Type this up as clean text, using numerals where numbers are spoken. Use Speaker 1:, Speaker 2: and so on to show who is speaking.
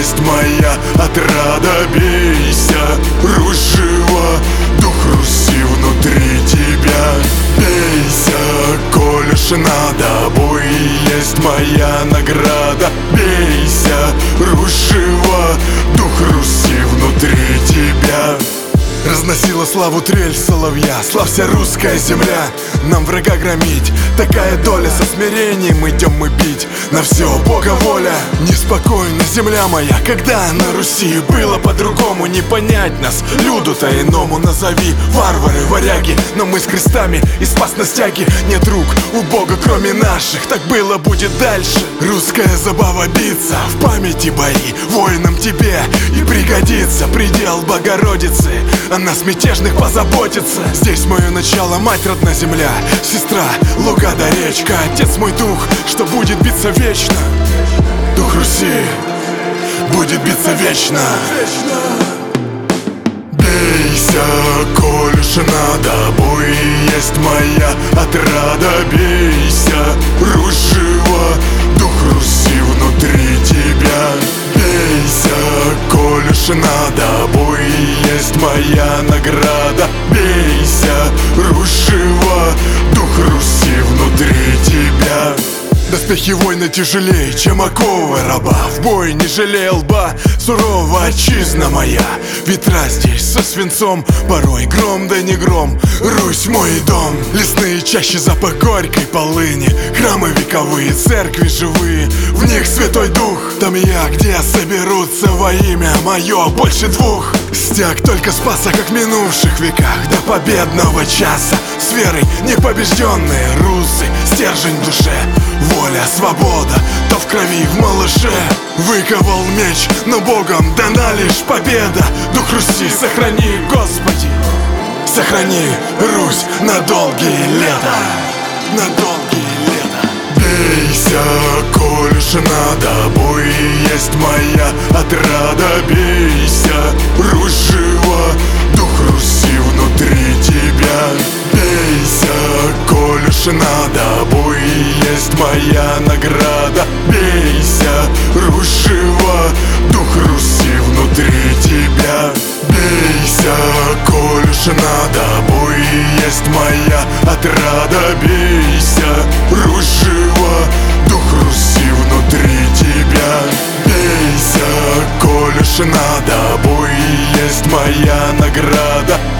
Speaker 1: есть моя отрада. Бейся, Русь жива, дух Руси внутри тебя. Бейся, коль уж надо, бой есть моя награда. Бейся, Русь жива, дух Руси внутри тебя. Разносила славу трель соловья, славься русская земля. Нам врага громить, такая доля. Со смирением идем мы бить, на все Бога воля. Неспокойна земля моя, когда на Руси было по-другому. Не понять нас, люду-то иному. Назови варвары, варяги, но мы с крестами и спас на стяги. Нет рук у Бога, кроме наших, так было, будет дальше. Русская забава биться, в памяти бои, воинам тебе и пригодится. Предел Богородицы, о нас мятежных позаботится. Здесь мое начало, мать родная земля, сестра, луга да речка. Отец мой дух, что будет биться вечно. Дух Руси будет биться вечно. Бейся, коль уж надо, бой есть моя отрада. Бейся, Русь жива, дух Руси внутри тебя. Бейся, коль уж надо, бой есть моя награда. Бейся, Русь жива, дух Руси внутри тебя. Доспехи воина тяжелее, чем оковы раба. В бой не жалея лба, сурова отчизна моя. Ветра здесь со свинцом, порой гром да не гром. Русь мой дом, лесные чащи, запах горькой полыни. Храмы вековые, церкви живые, в них Святой Дух. Там я, где соберутся во имя мое больше двух. Стяг только спаса, как в минувших веках, до победного часа. С верой непобежденные русы, стержень в душе. Воля, свобода, то в крови, в малыше. Выковал меч, но Богом дана лишь победа. Дух Руси сохрани, Господи, сохрани Русь на долгие лета. На долгие лета. Бейся, коль уж надо, бой есть моя отрада. Бейся, Русь жива, дух Руси внутри тебя. Бейся, коль уж надо, бой есть моя награда. Бейся, Русь жива, дух Руси внутри тебя. Бейся, коль уж надо, бой есть моя отрада. Бейся, Русь жива, дух Руси внутри тебя. Бейся, коль уж надо, бой есть моя награда.